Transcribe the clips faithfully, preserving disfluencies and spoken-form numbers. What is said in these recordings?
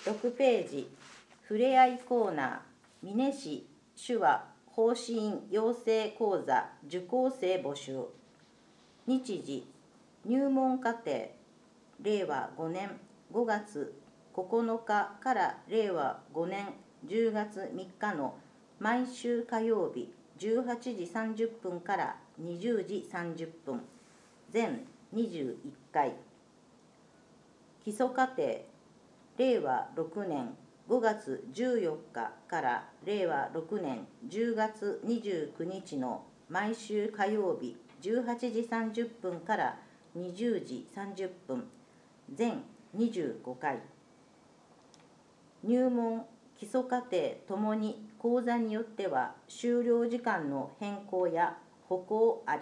ろくページ、ふれあいコーナー、美祢市手話奉仕員養成講座受講生募集。日時、入門課程、れいわごねんごがつここのかかられいわごねんじゅうがつみっかの毎週火曜日じゅうはちじさんじゅっぷんからにじゅうじさんじゅっぷん、全にじゅういっかい。基礎課程、れいわろくねんごがつじゅうよっかかられいわろくねんじゅうがつにじゅうくにちの毎週火曜日じゅうはちじさんじゅっぷんからにじゅうじさんじゅっぷん、全にじゅうごかい。入門・基礎課程ともに講座によっては終了時間の変更や歩行あり。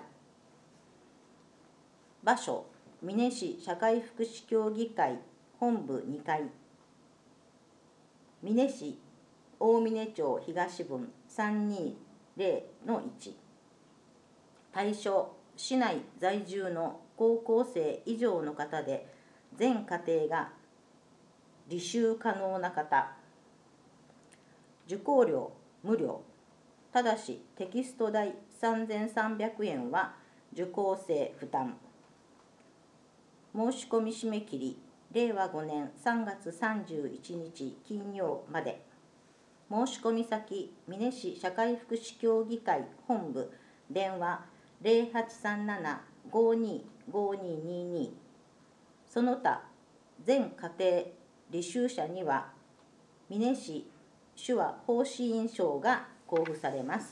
場所、美祢市社会福祉協議会本部にかい、美祢市大峰町東分さんにーぜろのいち。対象、市内在住の高校生以上の方で全課程が履修可能な方。受講料無料。ただしテキスト代さんぜんさんびゃくえんは受講生負担。申し込み締め切りれいわごねんさんがつさんじゅういちにち金曜まで。申し込み先、美祢市社会福祉協議会本部、電話ゼロはちさんなな ごーにー ごーにーにーにー。その他全課程履修者には美祢市手話奉仕員賞が交付されます。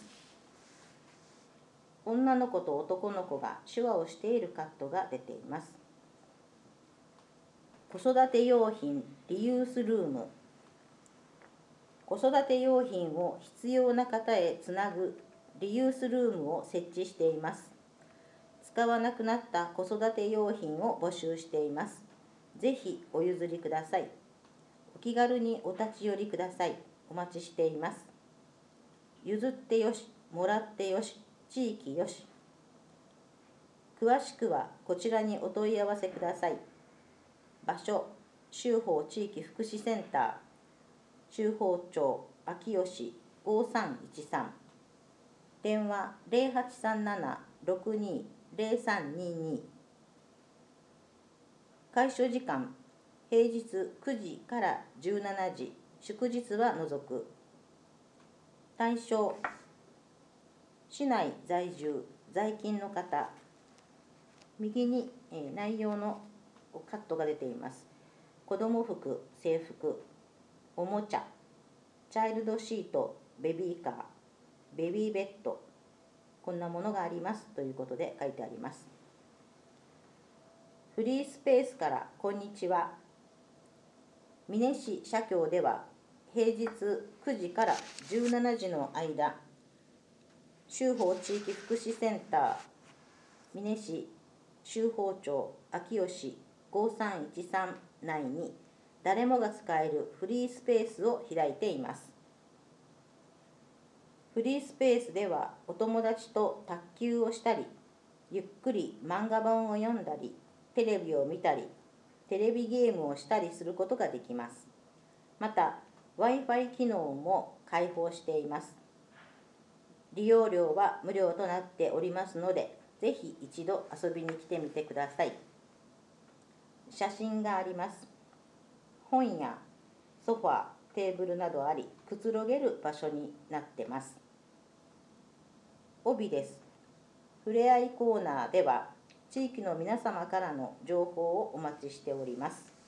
女の子と男の子が手話をしているカットが出ています。子育て用品リユースルーム。子育て用品を必要な方へつなぐリユースルームを設置しています。使わなくなった子育て用品を募集しています。ぜひお譲りください。お気軽にお立ち寄りください。お待ちしています。譲ってよし、もらってよし、地域よし。詳しくはこちらにお問い合わせください。場所、州法地域福祉センター、州法町秋吉ごさんいちさん。電話ゼロはちさんなな ろくにー ゼロさんにーにー。開所時間、平日くじからじゅうしちじ、祝日は除く。対象、市内在住、在勤の方。右に、えー、内容のカットが出ています。子ども服、制服、おもちゃ、チャイルドシート、ベビーカー、ベビーベッド、こんなものがありますということで書いてあります。フリースペースからこんにちは。美祢市社協では平日くじからじゅうしちじの間、州法地域福祉センター美祢市州法町秋吉ごさんいちさん内に誰もが使えるフリースペースを開いています。フリースペースではお友達と卓球をしたり、ゆっくり漫画本を読んだり、テレビを見たり、テレビゲームをしたりすることができます。また Wi-Fi 機能も開放しています。利用料は無料となっておりますので、ぜひ一度遊びに来てみてください。写真があります。本やソファー、テーブルなどあり、くつろげる場所になってます。帯です。ふれあいコーナーでは地域の皆様からの情報をお待ちしております。